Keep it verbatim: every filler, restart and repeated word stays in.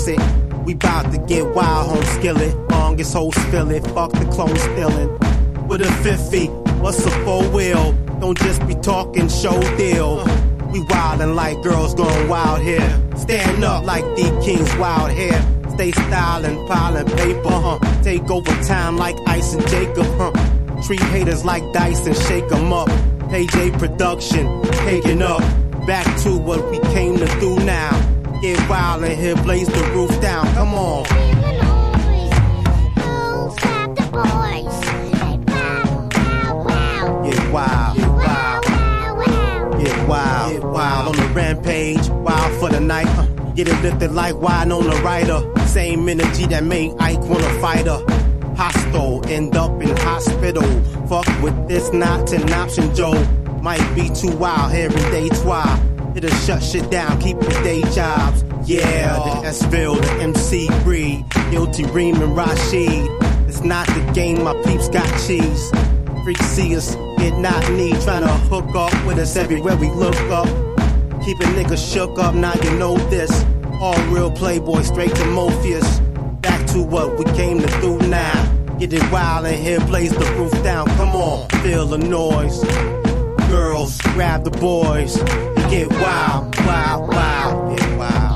it. We bout to get wild, home skillet. Longest whole spill it, fuck the clone stealing. With a fifty, what's a four wheel? Don't just be talking, show deal. We wildin' like girls going wild here. Stand up like D King's wild hair. Stay stylin', piling paper, huh? Take over time like Ice and Jacob, huh? Treat haters like dice and shake 'em up. K J Production, taking up. Back to what we came to do now. Get wild and here, blaze the roof down. Come on. Get wild, get wild, get wild, get wild on the rampage. Wild for the night. Uh, get it lifted like wine on the rider. Same energy that made Ike wanna fight her. Hostile, end up in hospital. Fuck with this, not an option, Joe. Might be too wild here in day twelve. It'll shut shit down, keep your day jobs. Yeah, the S-Ville, the M C breed. Guilty Reem and Rashid. It's not the game, my peeps got cheese. Freaks see us, get not need. Tryna hook up with us everywhere we look up. Keep a nigga shook up, now you know this. All real playboy, straight to Morpheus. Back to what we came to do now. Get it wild in here, blaze the roof down. Come on, feel the noise. Girls, grab the boys. Get wild, wild, wild, get wild.